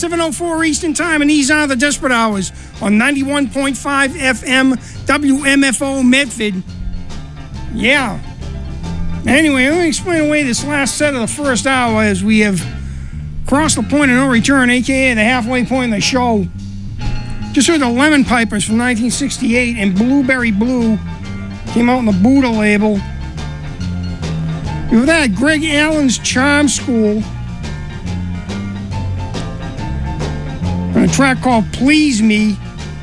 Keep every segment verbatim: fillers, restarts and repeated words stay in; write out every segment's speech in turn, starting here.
seven oh four Eastern Time, and these are the Desperate Hours on ninety-one point five F M W M F O Medford. Yeah. Anyway, let me explain away this last set of the first hour as we have crossed the point of no return, a k a the halfway point in the show. Just heard the Lemon Pipers from nineteen sixty-eight, and Blueberry Blue came out on the Buddha label. Before that, Greg Allen's Charm School, on a track called Please Me.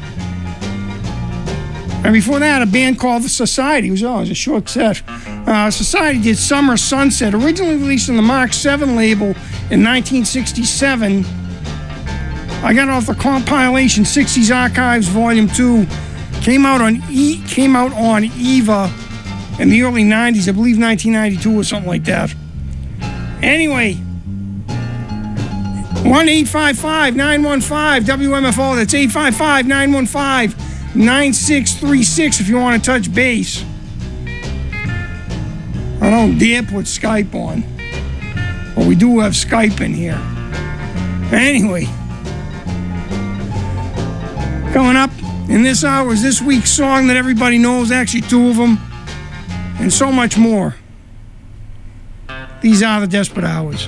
And before that, a band called The Society. It was, oh, it was a short set. Uh, Society did Summer Sunset, originally released on the Mark seven label in nineteen sixty-seven. I got it off the compilation sixties Archives Volume two. Came out on e- came out on Eva in the early nineties, I believe nineteen ninety-two or something like that. Anyway, one eight five five, nine one five, W M F O. That's eight five five, nine one five, nine six three six if you want to touch base. I don't dare put Skype on. But we do have Skype in here. Anyway, coming up in this hour is this week's song that everybody knows, actually two of them, and so much more. These are the Desperate Hours.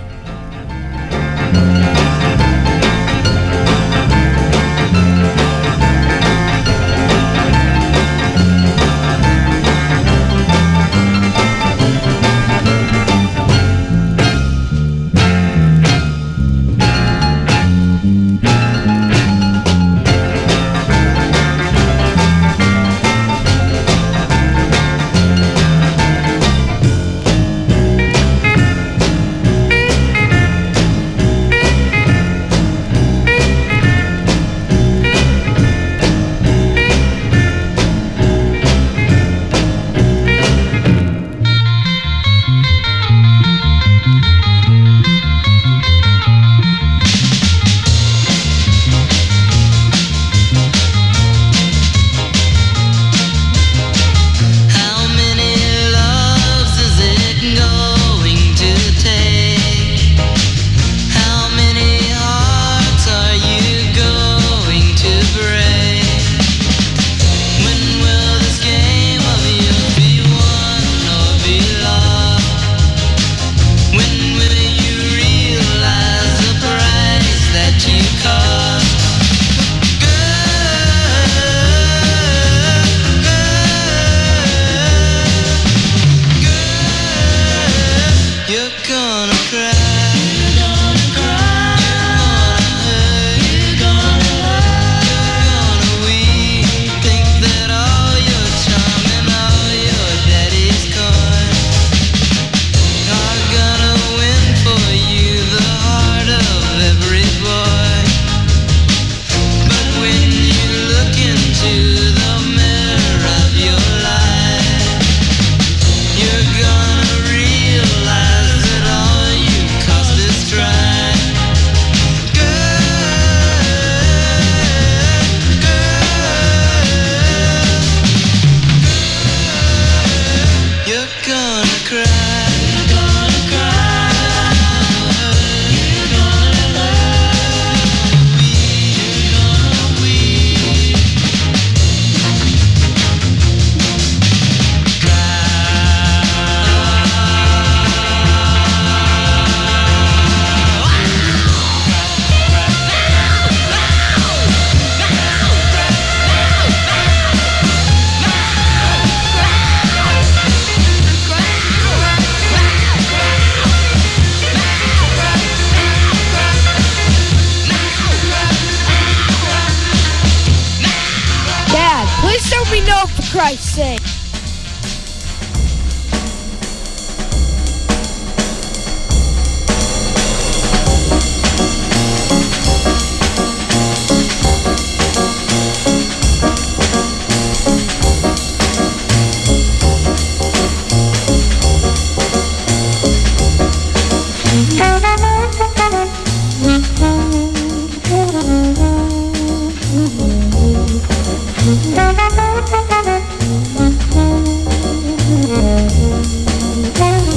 Christ's sake.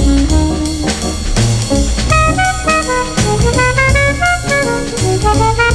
Thank you.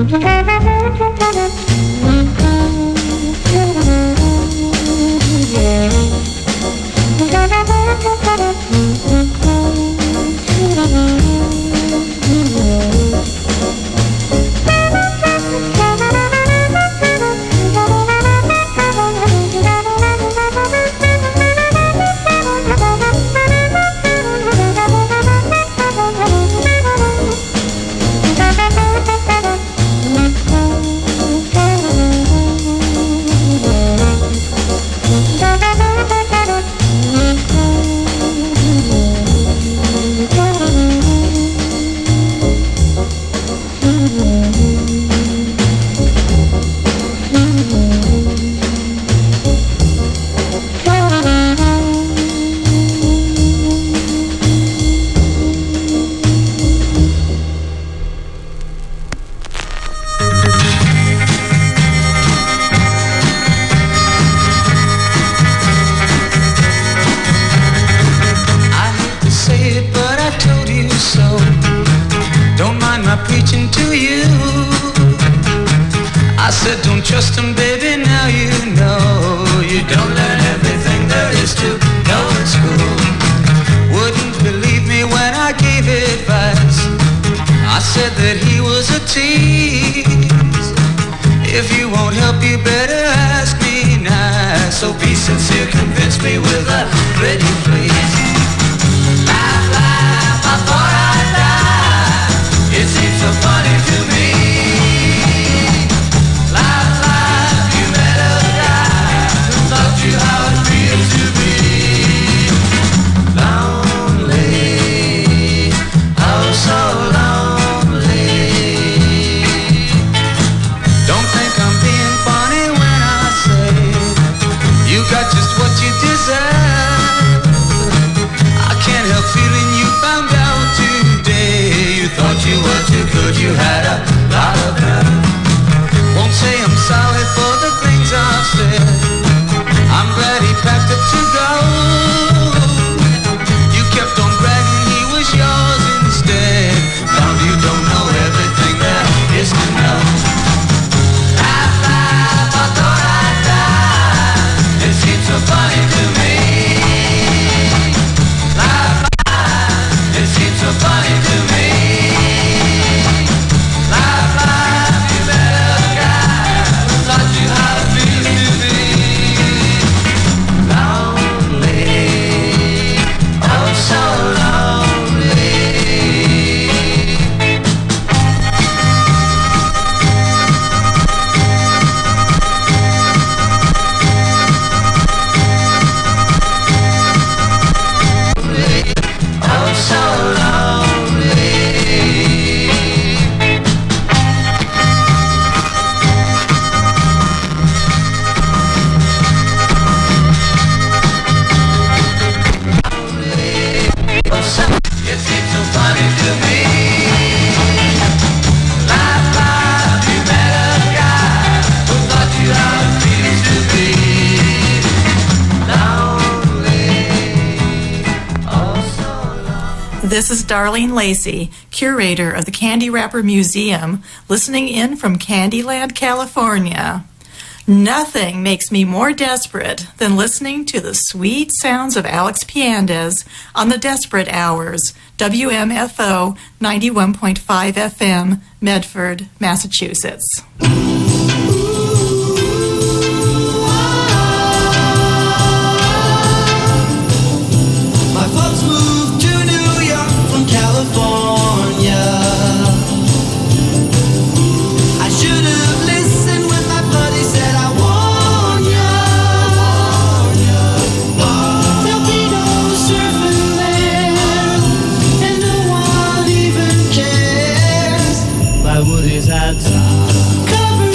This is Darlene Lacey, curator of the Candy Wrapper Museum, listening in from Candyland, California. Nothing makes me more desperate than listening to the sweet sounds of Alex Piandez on the Desperate Hours, W M F O ninety-one point five F M, Medford, Massachusetts. Covered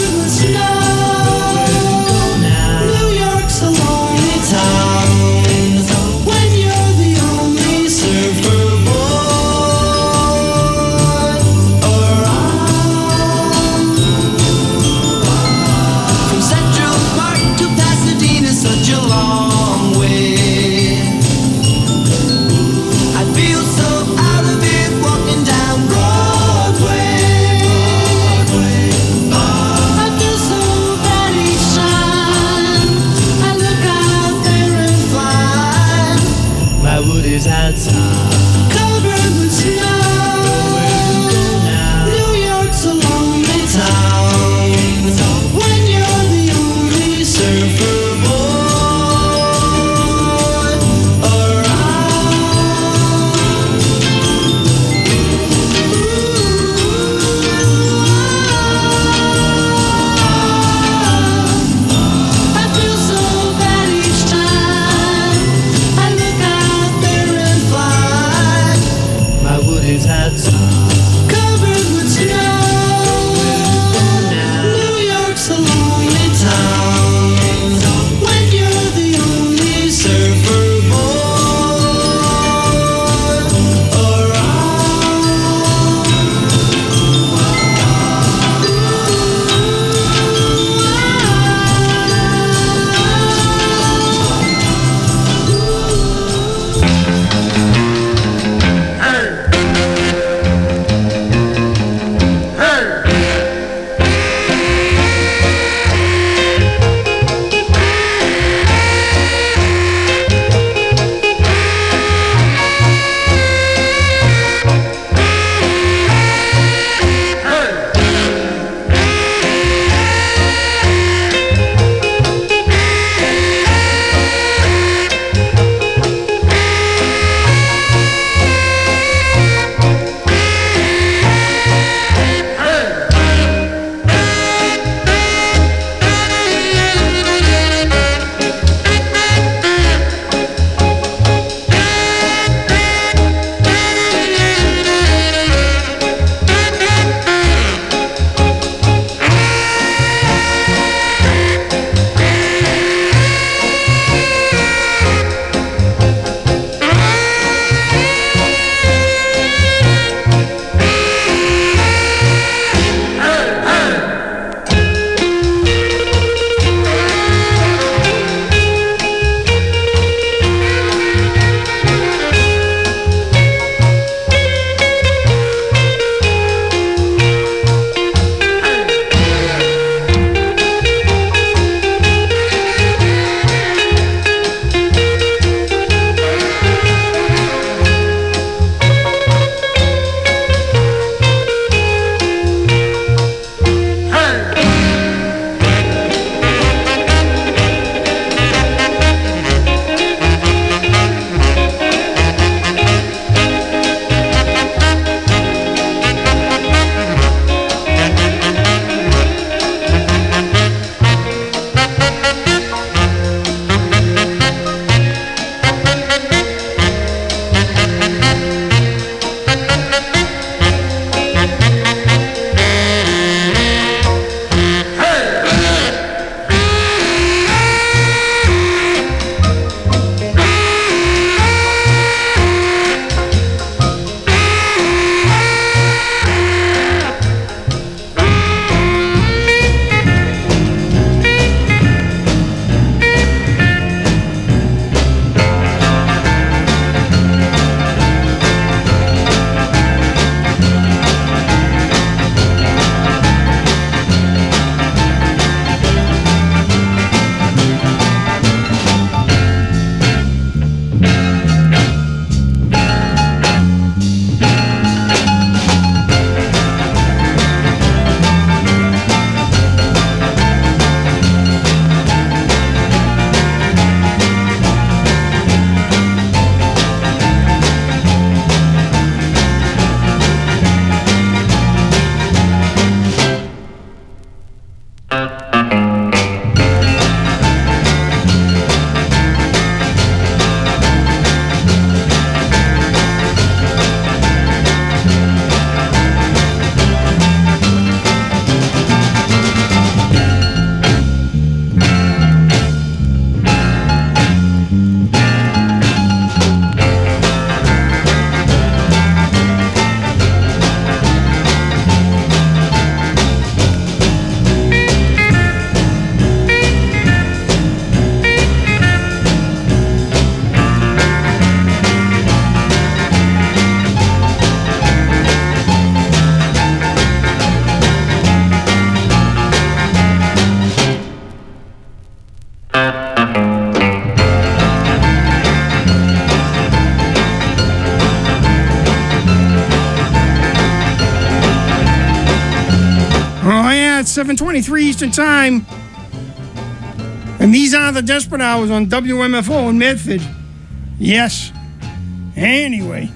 That's seven twenty-three Eastern Time. And these are the Desperate Hours on W M F O in Medford. Yes. Anyway.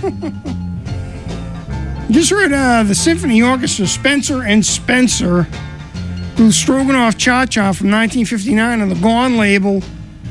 Just heard uh, the Symphony Orchestra, Spencer and Spencer, do Stroganoff Cha-Cha from nineteen fifty-nine on the Gone label.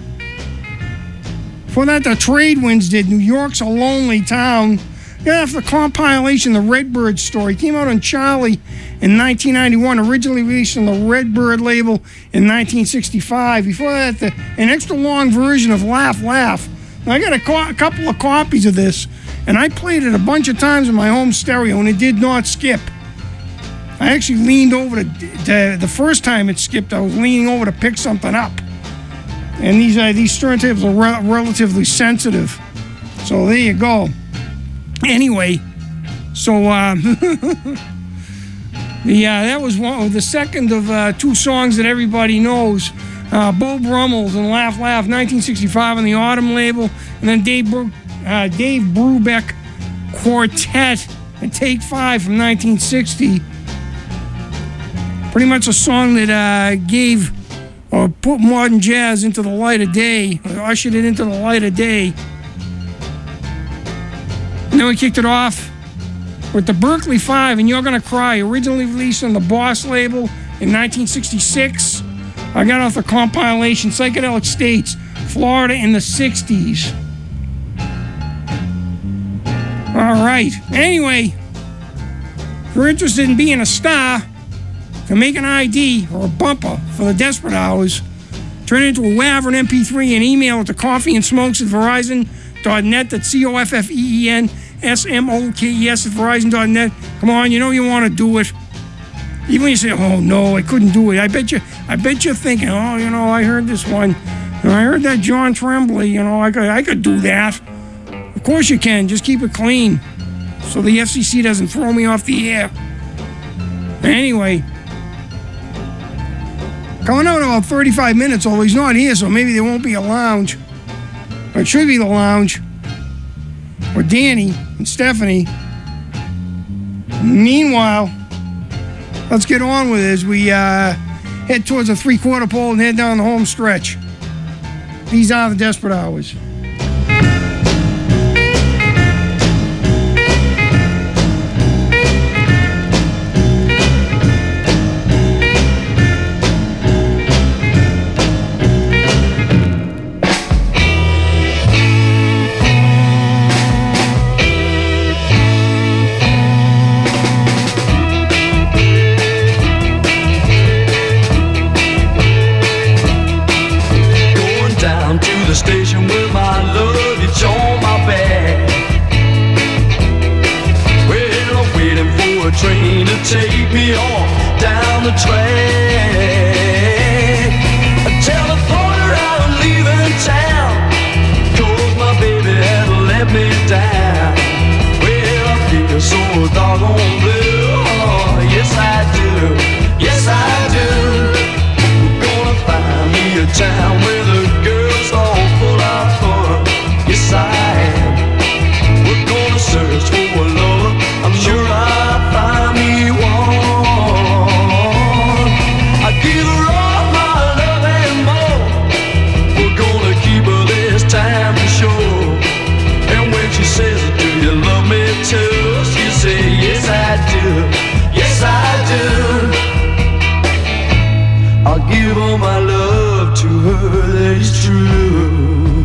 Before that, the Trade Winds did New York's a Lonely Town. Yeah, after the compilation, The Redbird Story, came out on Charlie in nineteen ninety-one, originally released on the Redbird label in nineteen sixty-five. Before that, the, an extra long version of Laugh Laugh. Now, I got a, co- a couple of copies of this, and I played it a bunch of times in my home stereo, and it did not skip. I actually leaned over to, to the first time it skipped, I was leaning over to pick something up. And these uh, these turntables are re- relatively sensitive. So there you go. Anyway, so uh, the, uh, that was one, the second of uh, two songs that everybody knows. Uh, Bo Brummels and Laugh Laugh, nineteen sixty-five on the Autumn label. And then Dave, Bru- uh, Dave Brubeck Quartet and Take Five from nineteen sixty. Pretty much a song that uh, gave or put modern jazz into the light of day, or ushered it into the light of day. And then we kicked it off with the Berkeley Five and You're Gonna Cry, originally released on the Boss label in nineteen sixty-six. I got off the compilation Psychedelic States, Florida in the sixties. All right. Anyway, if you're interested in being a star, to make an I D or a bumper for the Desperate Hours, turn it into a WAV or an M P three and email it to coffee and smokes at verizon dot net. That's C O F F E E N S M O K E S at verizon dot net. Come on, you know you want to do it. Even when you say, oh no, I couldn't do it. I bet you, I bet you're thinking, oh, you know, I heard this one. You know, I heard that John Tremblay, you know, I could, I could do that. Of course you can, just keep it clean. So the F C C doesn't throw me off the air. Anyway. Coming out in about thirty-five minutes, although he's not here, so maybe there won't be a lounge. Or it should be the lounge. Or Danny and Stephanie. Meanwhile, let's get on with it as we uh, head towards a three-quarter pole and head down the home stretch. These are the Desperate Hours. The station with my luggage on my back. Well, I'm waiting for a train to take me on down the track. Tell the porter I'm leaving town, 'cause my baby has let me down. Well, I feel so doggone blue. Oh, yes I do, yes I do. We're gonna find me a town where the girls all full of fun. Yes I am. We're gonna search for a lover. I'm sure I'll find me one. I give her all my love and more. We're gonna keep her this time for sure. And when she says, do you love me too? She'll say, yes I do, yes I do. I'll give all my love to her, that is true.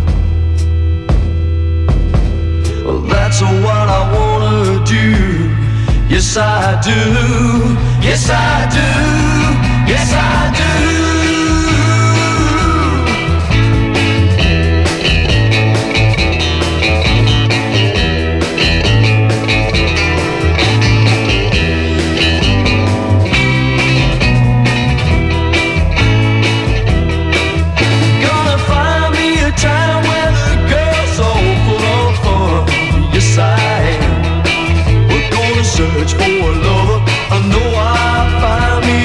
Well, that's what I wanna do. Yes I do, yes I do, yes I do. Search for a lover, I know I'll find me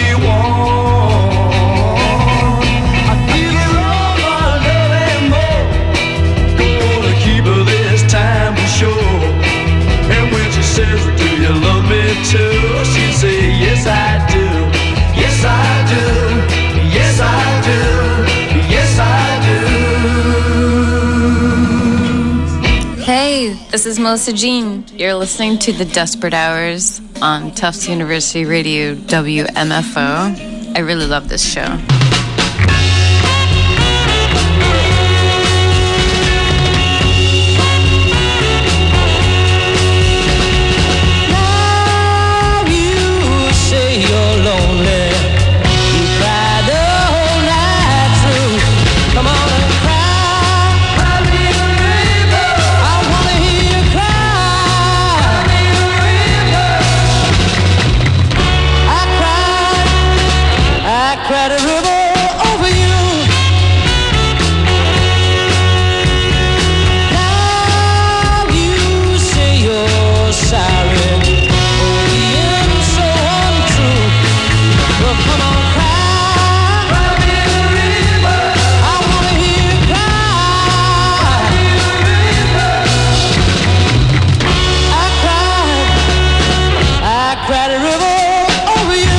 one. I give her all my love and more. Gonna keep her this time for sure. And when she says, do you love me too? She'll say, yes I do, yes is Melissa Jean. You're listening to The Desperate Hours on Tufts University Radio W M F O. I really love this show. Cried a river over you. Now you say you're sorry for being so untrue. Well, come on, cry. Cry me a river. I wanna hear you cry. Cry me a river. I cried. I cried a river over you.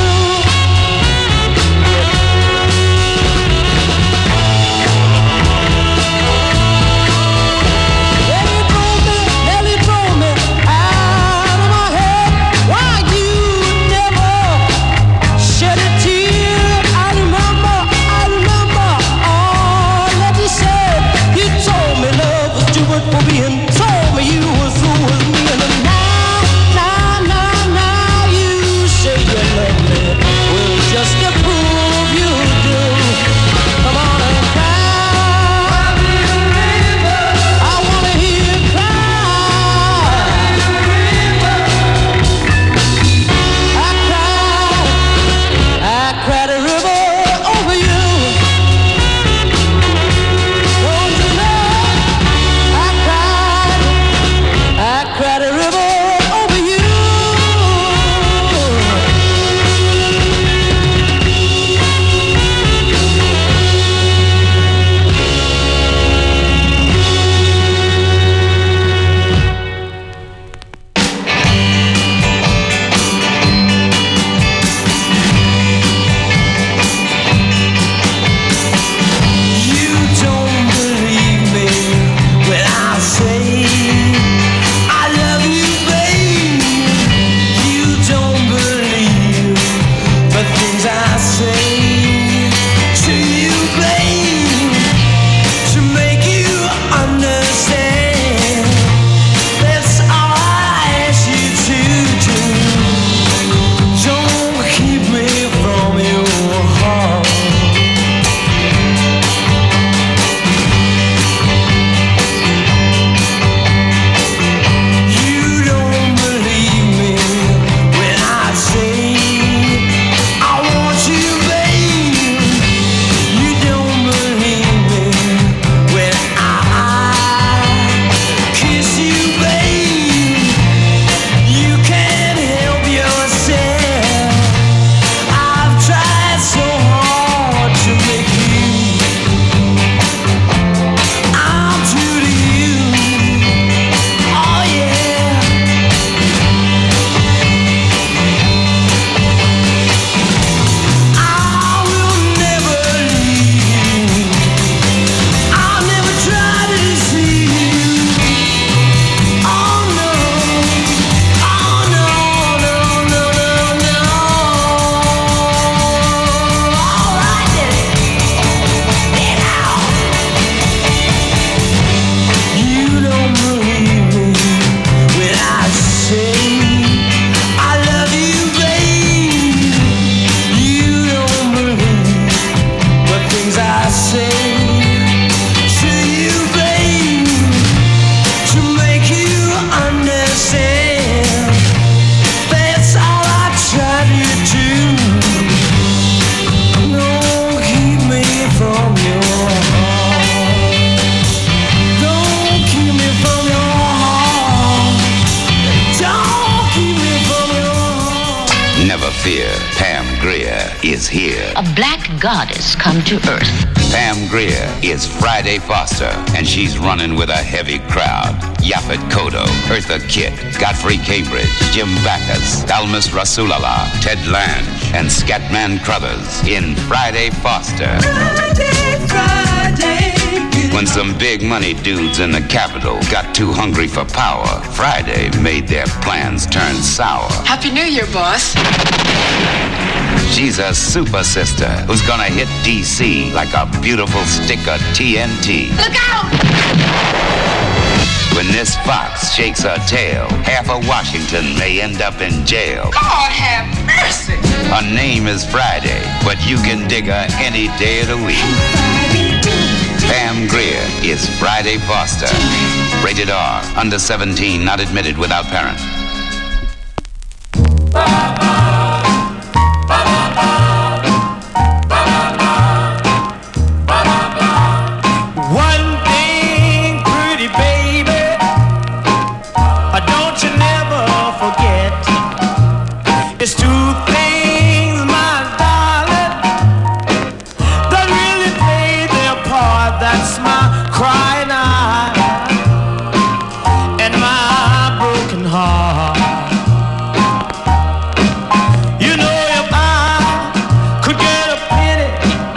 fear, Pam Grier is here. A black goddess come to earth. Pam Grier is Friday Foster, and she's running with a heavy crowd. Yaphet Kotto, Eartha Kitt, Godfrey Cambridge, Jim Backus, Almas Rasulala, Ted Lange, and Scatman Crothers in Friday Foster. Friday, Friday. When some big money dudes in the capital got too hungry for power, Friday made their plans turn sour. Happy New Year, boss. She's a super sister who's gonna hit D C like a beautiful stick of T N T. Look out! When this fox shakes her tail, half of Washington may end up in jail. God have mercy! Her name is Friday, but you can dig her any day of the week. Pam Grier is Friday Foster. Rated R. Under seventeen, not admitted without parent. It's two things, my darling, that really play their part. That's my crying eye and my broken heart. You know, if I could get a penny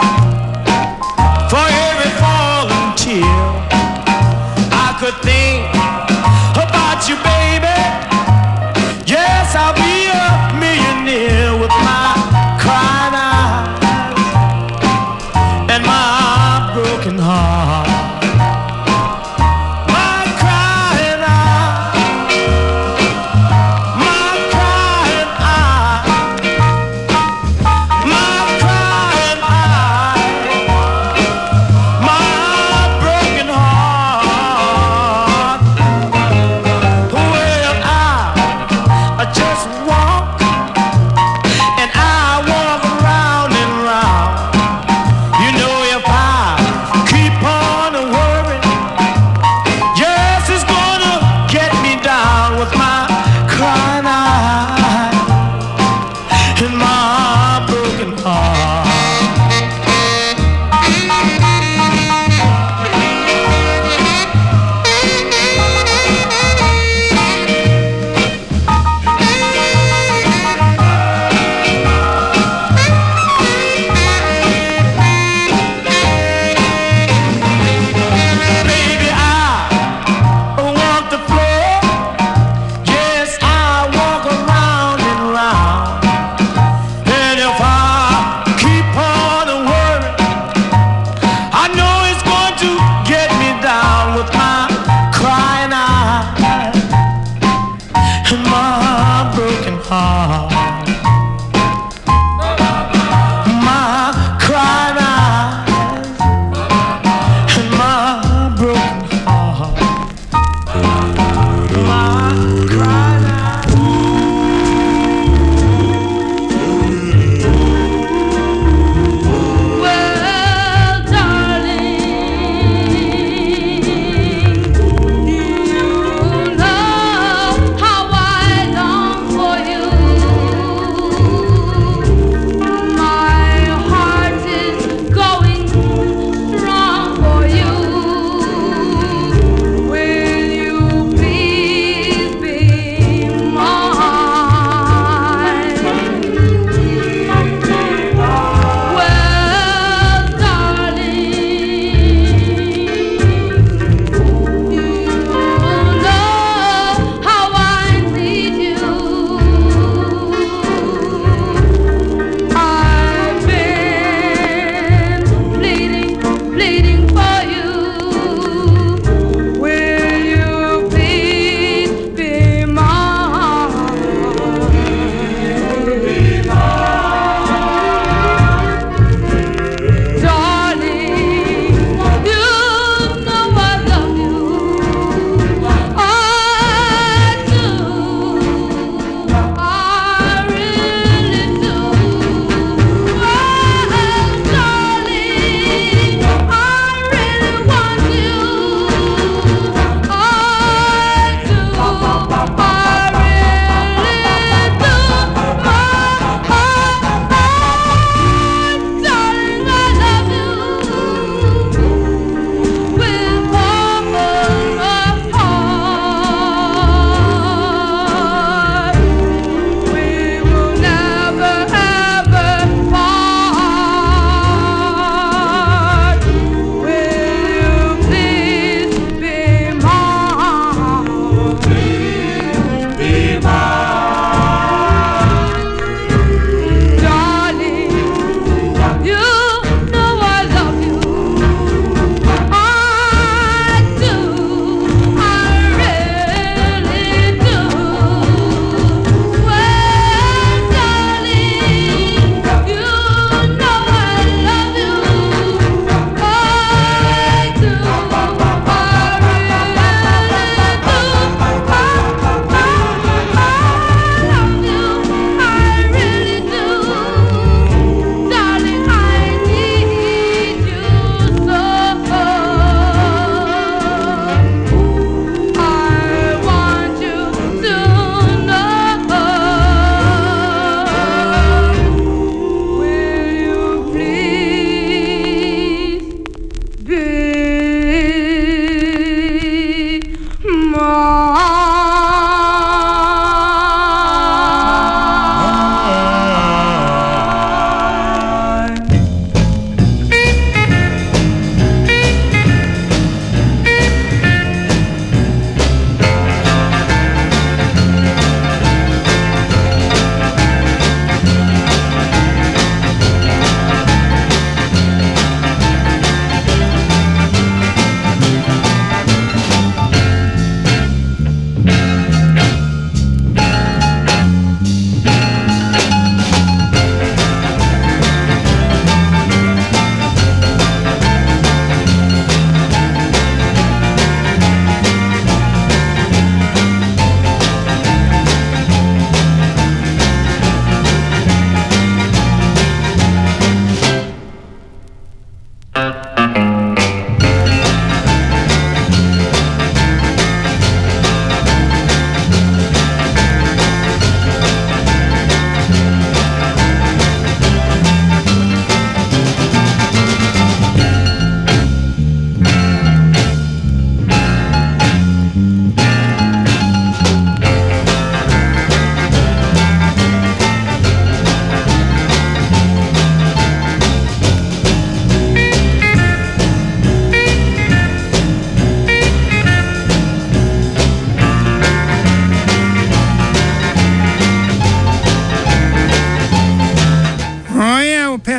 for every fallen tear, I could think about you, baby. Yes, I'll be a millionaire with my crying eyes and my broken heart. My crying eyes, my crying eyes, my crying eyes, my broken heart. Well, I, I just walk and I walk round and round. You know, if I keep on worrying, yes, it's gonna get me down with my crying eyes and my broken heart. Baby, I walk the floor. Yes, I walk around and round. And if I keep on worrying, I know it's going to get me down with my crying eyes and my broken heart. My crying eyes and my broken heart. My crying eyes. Well, darling, you know how I long for you.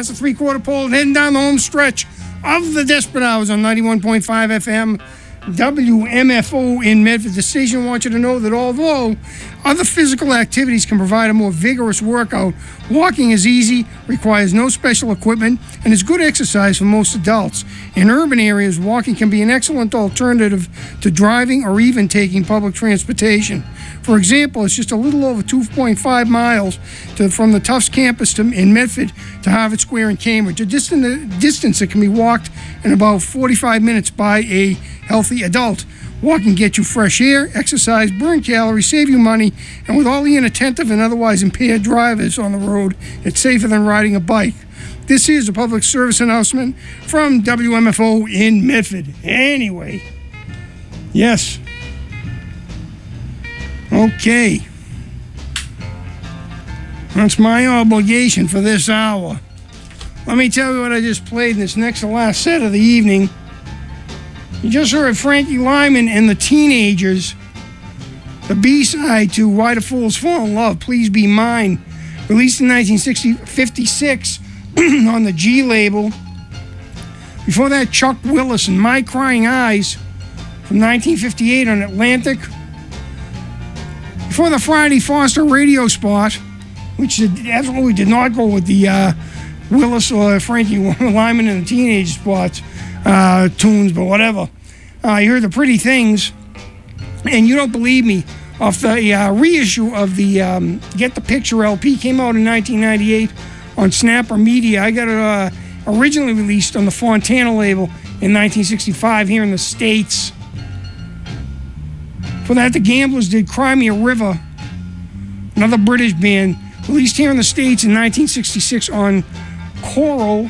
past the three-quarter pole and heading down the home stretch of the Desperate Hours on ninety-one point five F M W M F O in Medford. The station wants you to know that although other physical activities can provide a more vigorous workout, walking is easy, requires no special equipment, and is good exercise for most adults. In urban areas, walking can be an excellent alternative to driving or even taking public transportation. For example, it's just a little over two point five miles to, from the Tufts campus to, in Medford to Harvard Square in Cambridge, a distant, distance that can be walked in about forty-five minutes by a healthy adult. Walking gets you fresh air, exercise, burn calories, save you money, and with all the inattentive and otherwise impaired drivers on the road, it's safer than riding a bike. This is a public service announcement from W M F O in Medford. Anyway, yes. Okay. That's my obligation for this hour. Let me tell you what I just played in this next to last set of the evening. You just heard Frankie Lyman and the Teenagers, the B-side to Why the Fools Fall in Love, Please Be Mine, released in nineteen fifty-six on the G label. Before that, Chuck Willis and My Crying Eyes from nineteen fifty-eight on Atlantic. Before the Friday Foster radio spot, which absolutely did not go with the uh, Willis or Frankie Lyman and the Teenage spots, uh, tunes, but whatever. Uh, you heard The Pretty Things, and you don't believe me, off the uh, reissue of the um, Get the Picture L P, came out in nineteen ninety-eight on Snapper Media. I got it uh, originally released on the Fontana label in nineteen sixty-five here in the States. For that, the Gamblers did Cry Me a River, another British band, released here in the States in nineteen sixty-six on Coral.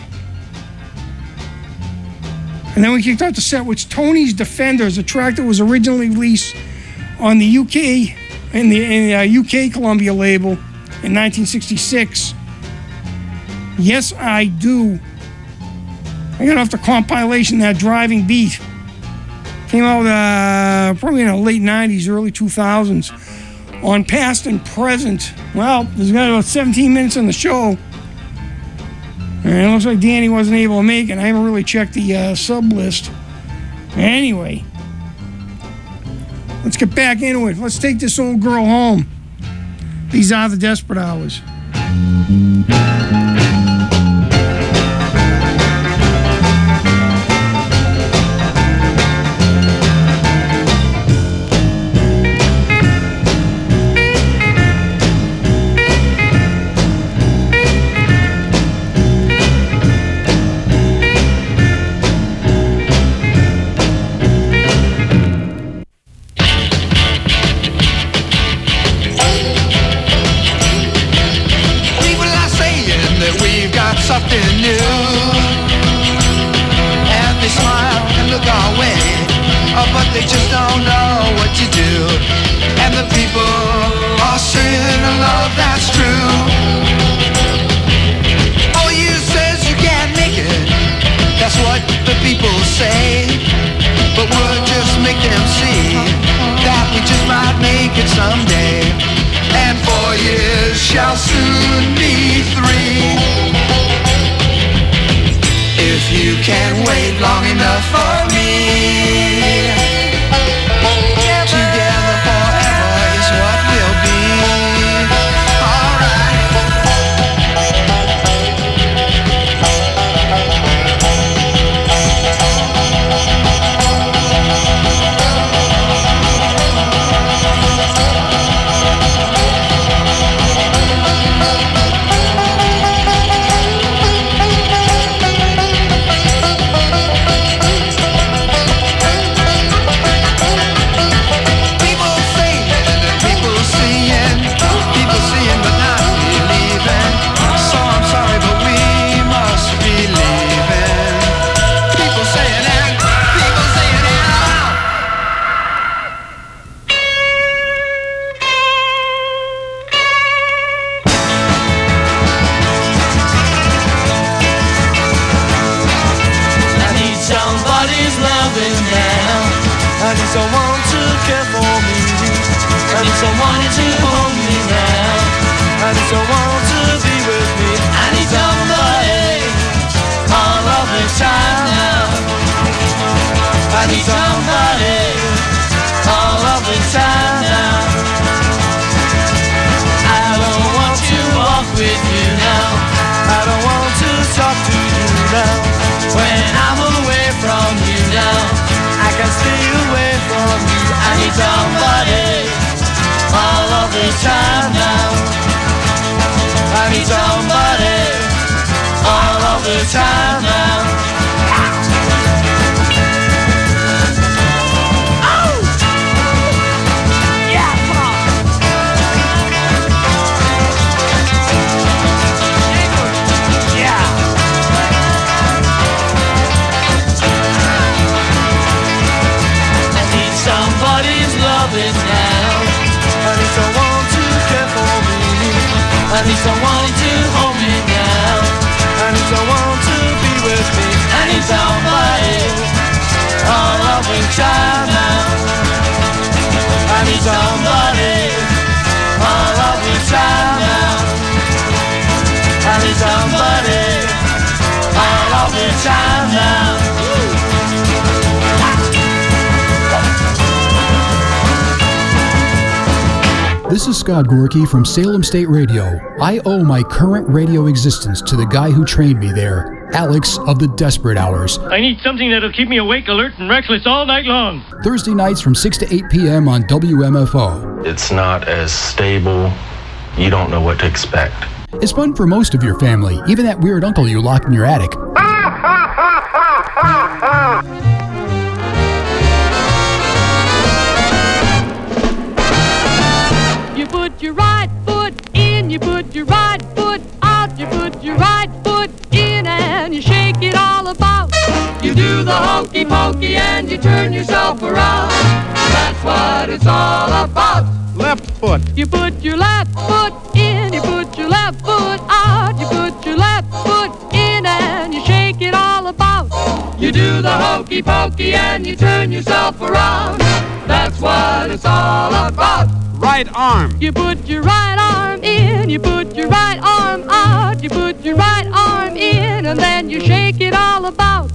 And then we kicked out the set with Tony's Defenders, a track that was originally released on the U K, in the, in the uh, U K Columbia label in nineteen sixty-six. Yes, I Do. I got off the compilation, That Driving Beat. Came out uh, probably in the late nineties, early two thousands. On Past and Present. Well, there's got about seventeen minutes on the show. And it looks like Danny wasn't able to make it. I haven't really checked the uh, sub list. Anyway, let's get back into it. Let's take this old girl home. These are the Desperate Hours. They just don't know what to do. And the people are saying a love that's true. Oh, you says you can't make it. That's what the people say. But we'll just make them see that we just might make it someday. And four years shall soon be three. If you can't wait long enough for me, together forever is what we'll be. Alright. Someone to care for me. I need someone to hold me now. I need someone to be with me. I need somebody. somebody all of the time now. I need somebody all of the time now. I need someone to hold me now. I need someone to be with me. I need somebody all of the time now. I need somebody all of the time now. I need somebody all of the time now. This is Scott Gorky from Salem State Radio. I owe my current radio existence to the guy who trained me there, Alex of the Desperate Hours. I need something that'll keep me awake, alert, and restless all night long. Thursday nights from six to eight p.m. on W M F O. It's not as stable. You don't know what to expect. It's fun for most of your family, even that weird uncle you locked in your attic. You put your right foot in, you put your right foot out, you put your right foot in and you shake it all about. You do the hokey pokey and you turn yourself around. That's what it's all about. Left foot. You put your left foot in, you put your left foot out, you put your left foot in and you shake it all about. You do the hokey pokey and you turn yourself around. That's what it's all about. Right arm. You put your right arm in, you put your right arm out, you put your right arm in, and then you shake it all about.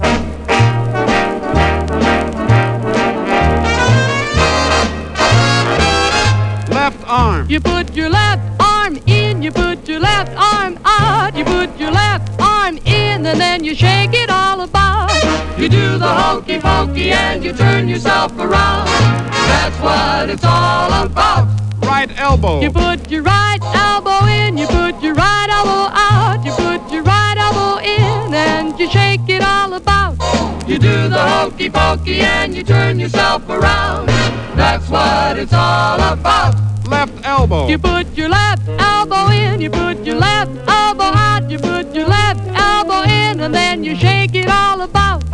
Left arm. You put your left arm in, you put your left arm out, you put your left arm in, and then you shake it all about. You do the hokey pokey and you turn yourself around. That's what it's all about. Right elbow. You put your right elbow in, you put your right elbow out, you put your right elbow in, and you shake it all about. You do the hokey pokey and you turn yourself around. That's what it's all about. Left elbow. You put your left elbow in, you put your left elbow out, you put your left elbow in, and then you shake it all about.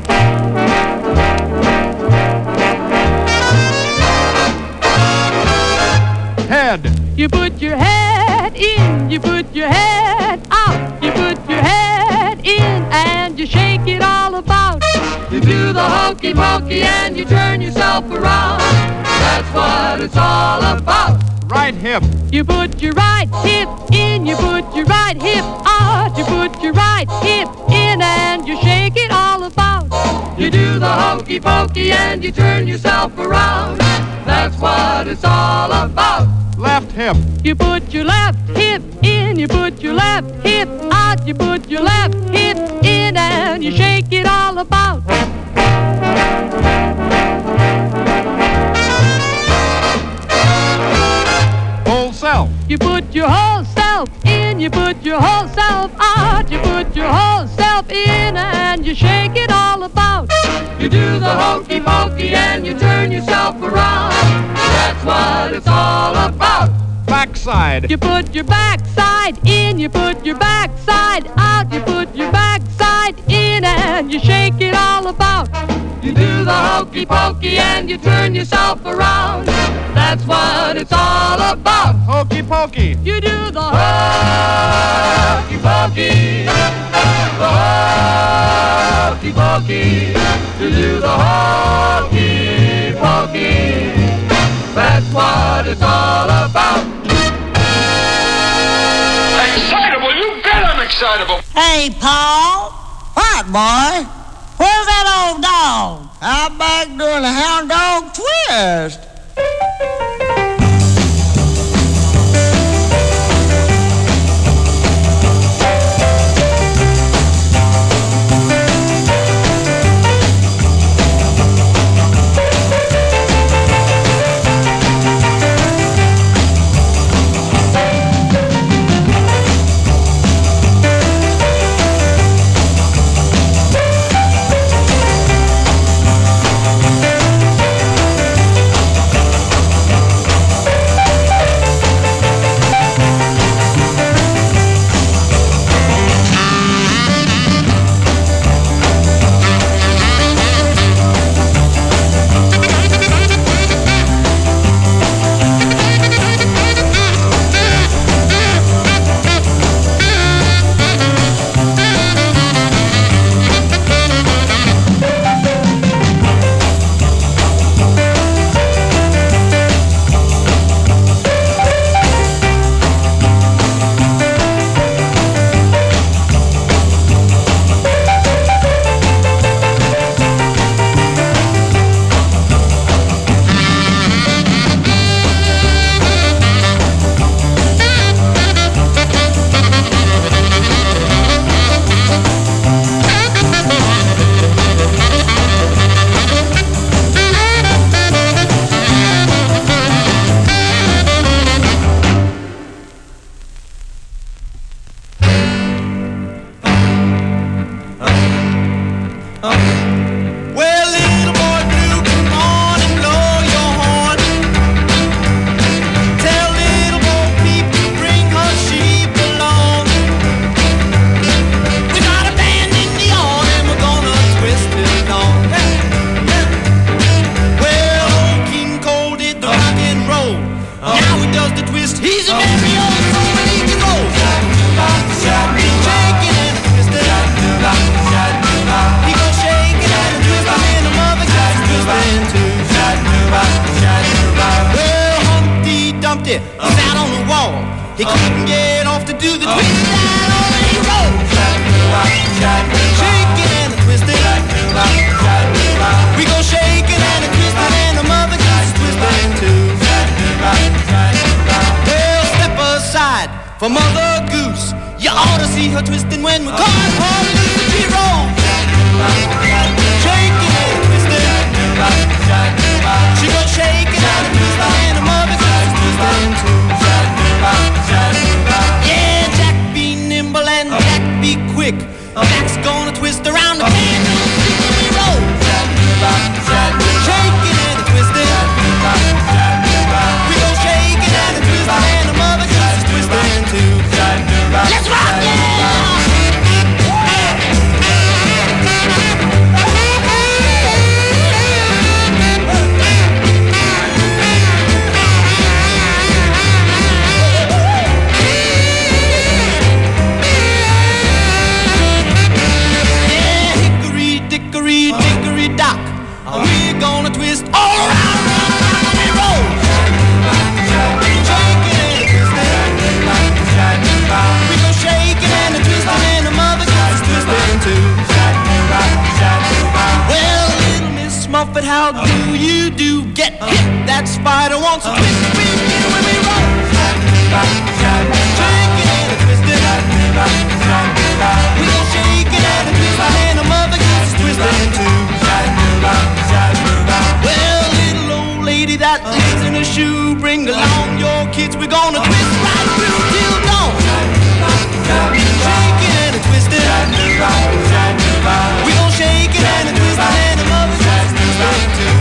Head. You put your head in, you put your head out, you put your head in and you shake it all about. You do the hokey pokey and you turn yourself around. That's what it's all about. Right hip. You put your right hip in, you put your right hip out, you put your right hip in and you shake it all about. You do the hokey pokey and you turn yourself around. That's what it's all about. Left hip. You put your left hip in, you put your left hip out, you put your left hip in and you shake it all about. Whole self. You put your whole self in, you put your whole self out, you put your whole self in and you shake it all about. You do the hokey pokey and you turn yourself around. That's what it's all about. Backside. You put your backside in, you put your backside out, you put your backside in and you shake it all about. You do the hokey pokey and you turn yourself around. That's what it's all about. Hokey pokey. You do the hokey pokey. The hokey pokey. You do the hokey pokey. That's what it's all about. Excitable, you bet I'm excitable. Hey, Paul. What, boy? Where's that old dog? Out back doing a hound dog twist. do the twist and on he rolls. Shaking and a twisting. We go shaking and a twisting and the mother goose twisting too. Well, step aside for Mother Goose. You ought to see her twisting when we call her loose. She rolls. Shaking and a twisting. She goes shaking and a twisting and the mother goose twisting too. Yeah, Jack be nimble and Jack be quick. Jack's gonna twist around the candle when we roll. Shaking and a twisting. We go shaking and a twisting and the mother goose twisting too. Let's rock, yeah! We're gonna twist all around, around, around, and roll. Shaking and a twisting. We go shaking and a twisting, and the mother goes twisting too. Well, little Miss Muffet, how do you do? Get hit, that spider wants a twist with you when we roll. Shaking and a twisting. We go shaking and a twisting, and the mother goes twisting too. Well, little old lady that lives in a shoe, bring along your kids, we're gonna twist right through till dawn. Shaking and a twisting. We gon' shake it and a twisting and a mother's twisting too.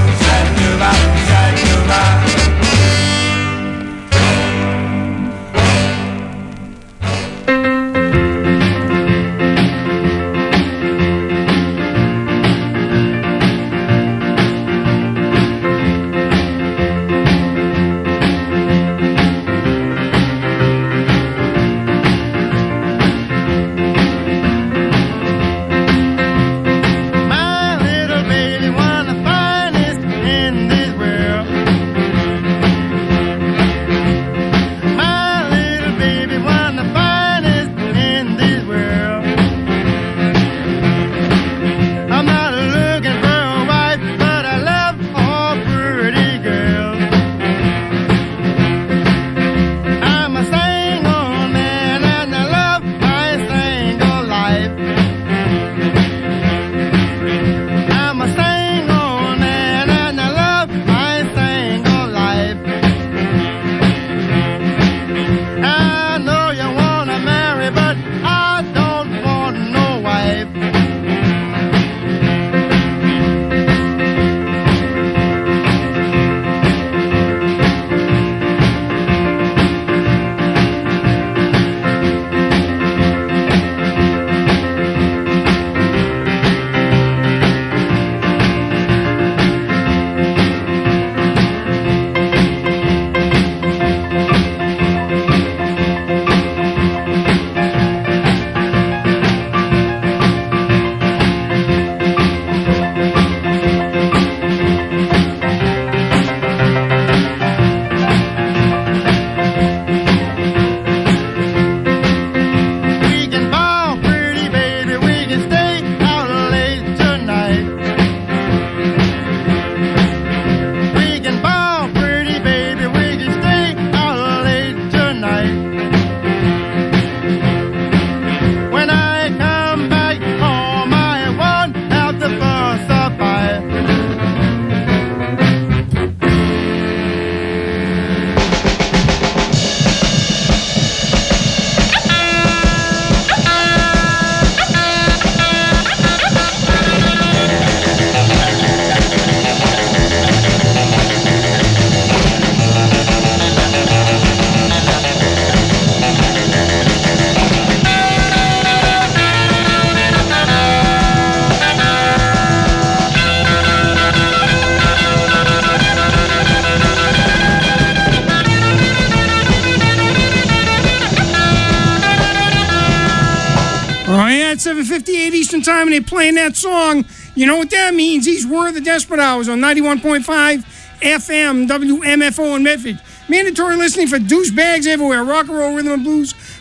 seven fifty-eight Eastern Time, and they're playing that song. You know what that means? These were the Desperate Hours on ninety-one point five F M W M F O in Medford. Mandatory listening for douchebags everywhere. Rock and roll, rhythm and blues,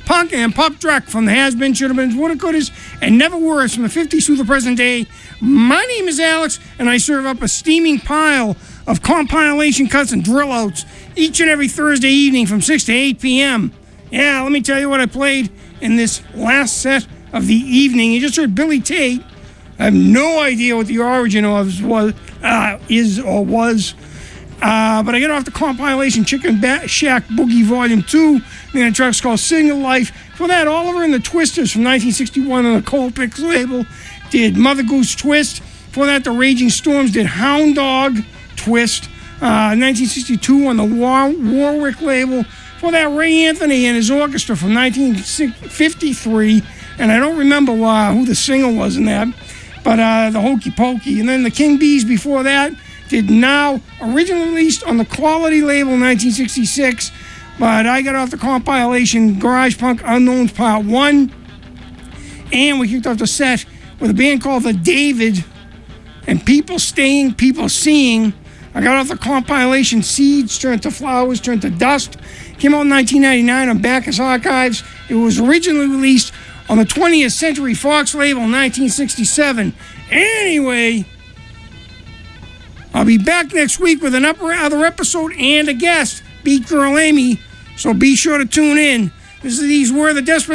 Punk and Pop Drek from the Has Been, Should Have Been, Woulda Couldas, and Never Worse from the fifties through the present day. My name is Alex, and I serve up a steaming pile of compilation cuts and drill outs each and every Thursday evening from six to eight p.m. Yeah, let me tell you what I played in this last set of the evening. You just heard Billy Tate. I have no idea what the origin of was, uh, is or was. Uh, but I get off the compilation Chicken Bat Shack Boogie Volume two. And the track's called Single Life. For that, Oliver and the Twisters from nineteen sixty-one on the Cold Picks label did Mother Goose Twist. For that, the Raging Storms did Hound Dog Twist. Uh, nineteen sixty-two on the War- Warwick label. For that, Ray Anthony and his orchestra from nineteen fifty-three. And I don't remember uh, who the singer was in that. But uh, the Hokey Pokey. And then the King Bees before that did Now, originally released on the Quality label in nineteen sixty-six. But I got off the compilation Garage Punk Unknowns Part one. And we kicked off the set with a band called The David and People Staying, People Seeing. I got off the compilation Seeds Turned to Flowers, Turned to Dust. Came out in nineteen ninety-nine on Bacchus Archives. It was originally released on the twentieth Century Fox label in nineteen sixty-seven. Anyway, I'll be back next week with an other episode and a guest, Beat Girl Amy. So be sure to tune in. This is These Were the Desperate